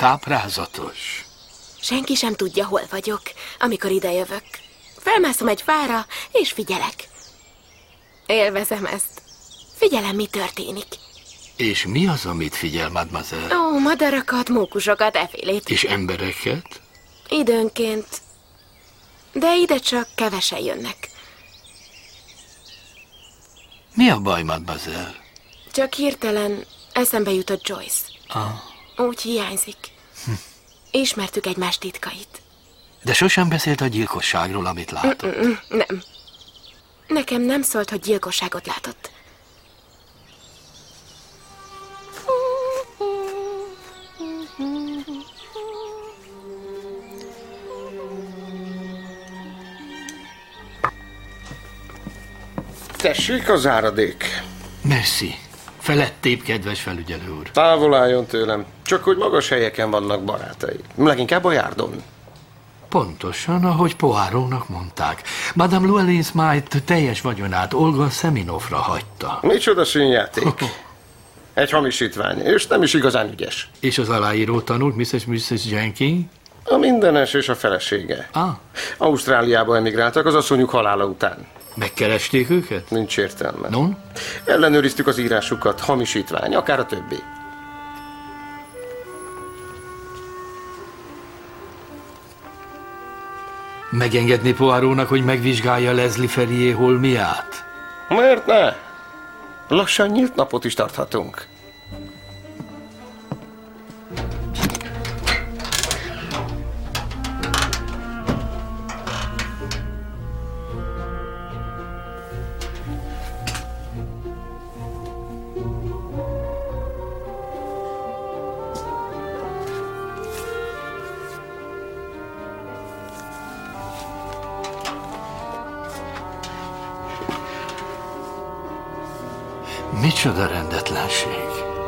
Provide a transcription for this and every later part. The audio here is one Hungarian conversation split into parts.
Káprázatos. Senki sem tudja, hol vagyok, amikor idejövök. Felmászom egy fára, és figyelek. Élvezem ezt. Figyelem, mi történik. És mi az, amit figyel, mademoiselle? Ó, madarakat, mókusokat, efélét. És embereket? Időnként. De ide csak kevesen jönnek. Mi a baj, mademoiselle? Csak hirtelen eszembe jutott Joyce. Úgy hiányzik. Ismertük egymás titkait. De sosem beszélt a gyilkosságról, amit látott. Nem. Nekem nem szólt, hogy gyilkosságot látott. Tessék a záradék. Merci. Felettébb, kedves felügyelő úr. Távol álljon tőlem. Csak hogy magas helyeken vannak barátai. Leginkább a járdon. Pontosan, ahogy Poirónak mondták. Madame Llewellyn Smythe teljes vagyonát Olga Seminovra hagyta. Micsoda színjáték. Egy hamisítvány, és nem is igazán ügyes. És az aláíró tanult, Mrs. Jenkins? A mindenes és a felesége. Ausztráliába emigráltak az asszonyuk halála után. Megkeresték őket? Nincs értelme. Non? Ellenőriztük az írásukat, hamisítvány, akár a többi. Megengedni Poirónak, hogy megvizsgálja Leslie Ferrier holmiát? Miért ne? Lassan nyílt napot is tarthatunk. Micsoda rendetlenség.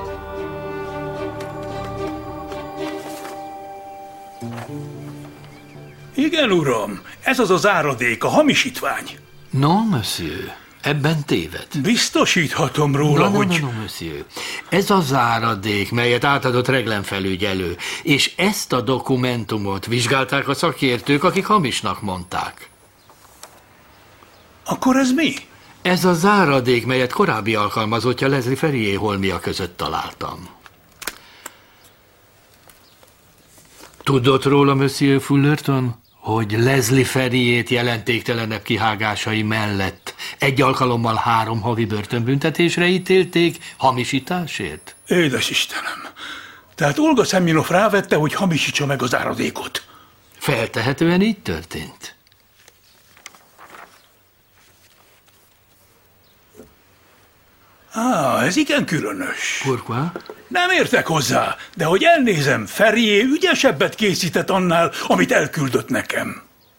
Igen, uram, ez az az áradék, a hamisítvány. Non, monsieur, ebben téved. Biztosíthatom róla, hogy... Non, monsieur. Ez a záradék, melyet átadott Reglen felügyelő, és ezt a dokumentumot vizsgálták a szakértők, akik hamisnak mondták. Akkor ez mi? Ez a záradék, melyet korábbi alkalmazottja Leslie Ferrier holmia között találtam. Tudott róla, Monsieur Fullerton, hogy Leslie Ferrier-t jelentéktelenebb kihágásai mellett egy alkalommal 3 havi börtönbüntetésre ítélték hamisításért? Édes Istenem! Tehát Olga Seminov rávette, hogy hamisítsa meg az áradékot. Feltehetően így történt. Ez igen különös. Pourquoi? Nem értek hozzá, de hogy elnézem, Ferrier ügyesebbet készített annál, amit elküldött nekem.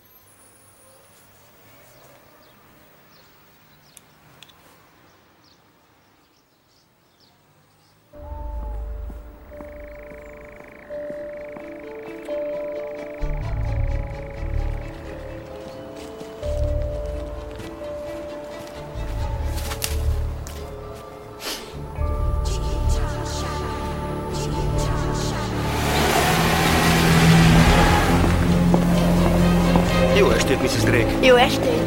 Jó estét, Mrs. Drake. Jó estét!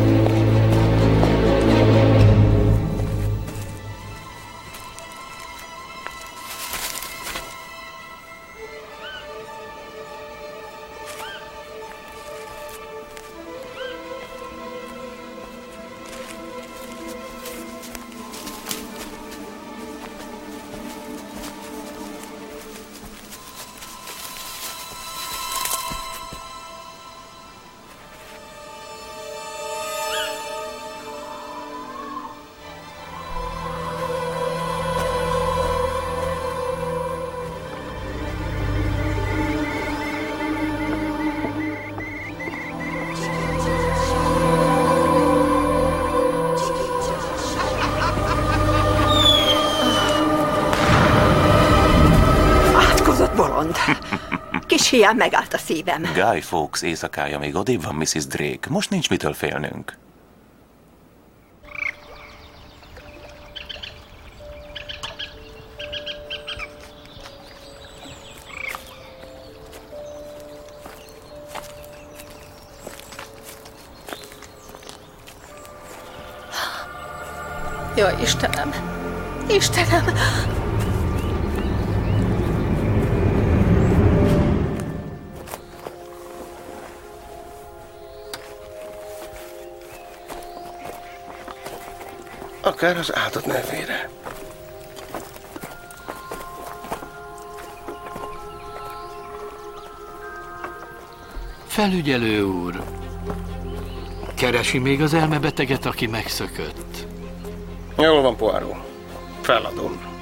Kis hián megállt a szívem. Guy Fawkes éjszakája még odébb van, Mrs. Drake. Most nincs mitől félnünk. Jaj, Istenem! Istenem! Akár az áldott nevére. Felügyelő úr, keresi még az elmebeteget, aki megszökött? Jól van, Poirot. Feladom.